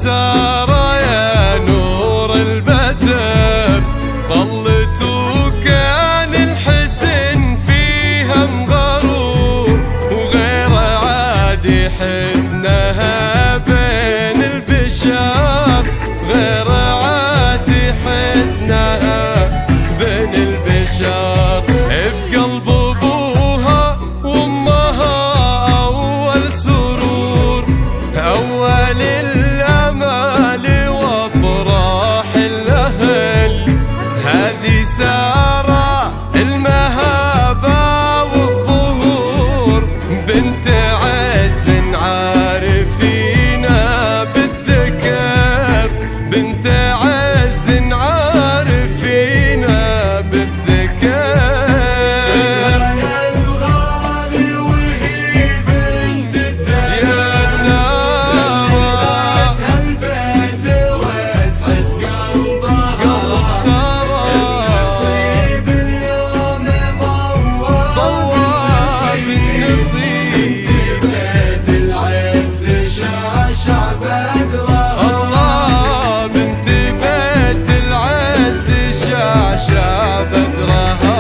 سارة يا نور البدر، طلت وكان الحسن فيها مغرور، وغير عادي حسنها بين البشر، غير عادي حسنها بين البشر. بقلب ابوها وامها اول سرور، اول الامال وافراح الاهل، هذه سارة المهابة والظهور، بنت عز عارفين بالذكر، بنت عز عارفين بالذكر. يا الغالي وهي بنت الدهر، يا سارة البيت واسعد قلبها، قلب سارة النصيب اليوم ضوى بالنصيب، بنت بيت العز شاشع بدرها، الله بنت بيت العز شاشع بدرها.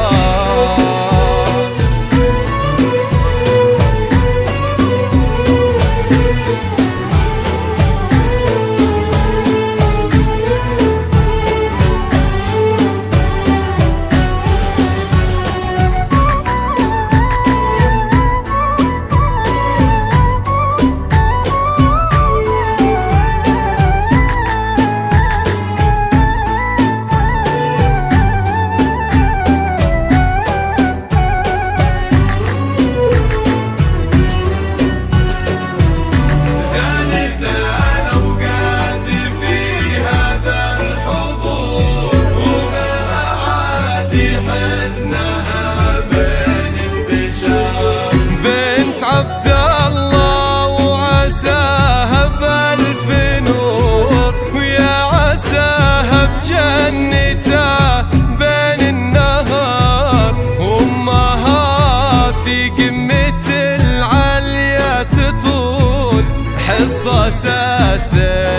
بنت عبد الله وعساها بألف نور، ويا عساها بجنته بين النهار، وامها في قمة العليا تطول، حصة اساس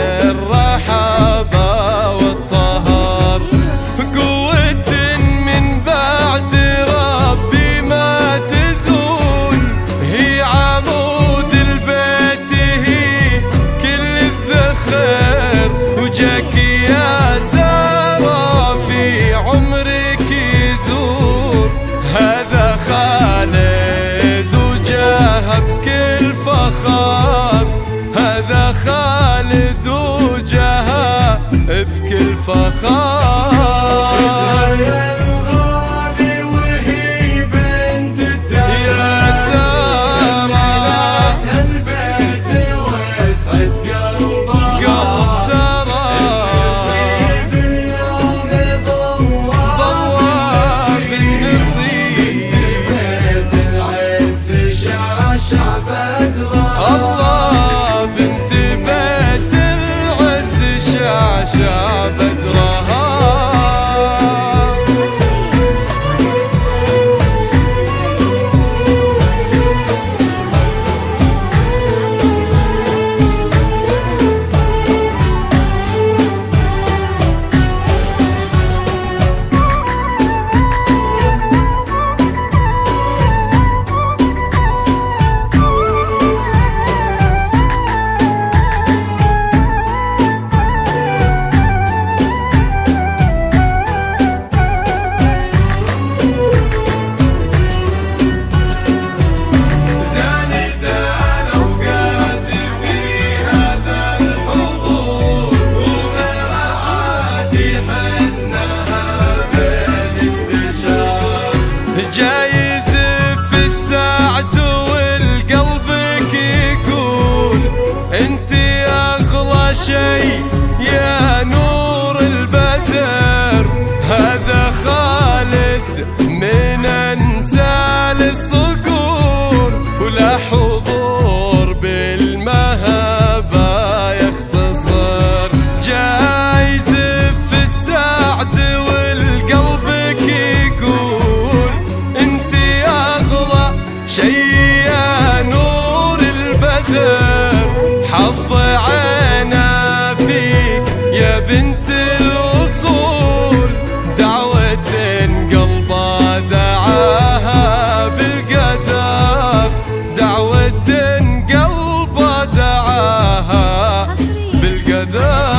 الرحابة والطهر، قوة من بعد ربي ما تزول، هي عمود البيت هي كل الذخر، وجاك يا سارة في عمرك يزور، هذا خالد وجاها بكل فخر، هذا خالد وجاها بكل فخر. يا الغالي وهي بنت الدهر، يا سارة البيت واسعد قلبها، قلب سارة النصيب اليوم ضوى بالنصيب، بنت بيت العز شاشع بدرها، الله بنت بيت العز شاشع بدرها. جايز في الساعد والقلبك يقول انت اغلى شي يا نور البدر، هذا خالد من انسال الصقور، ولا حضور بالمهابة يختصر، جايز في السعد والقلبك يقول انت اغلى شي يا نور البدر، حظ عينه يا بنت الأصول، دعوة قلبه دعاها بالقدر، دعوة قلبه دعاها بالقدر.